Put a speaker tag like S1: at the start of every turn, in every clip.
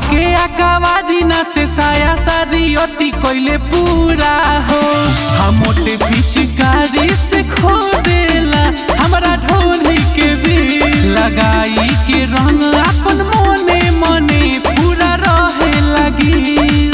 S1: धके आकावारी ना से साया सारी अति कोइले पूरा हो। हम मोटे पिचकारी से खो देला हमरा ढोली के भी लगाई के रंग अपन मने मने पूरा रहे लगी।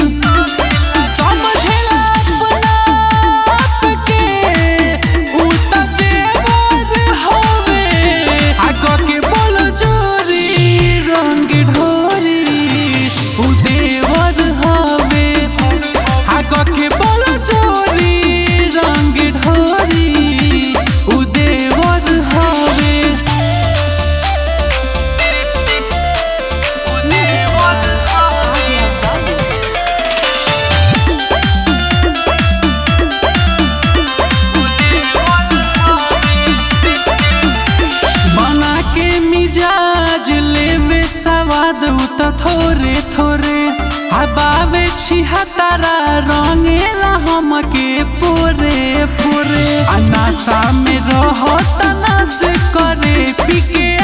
S1: थोरे थोरे हबावे छिहतारा रंगेला हमके पोरे पोरे अनासा में रहो तनास करे पिके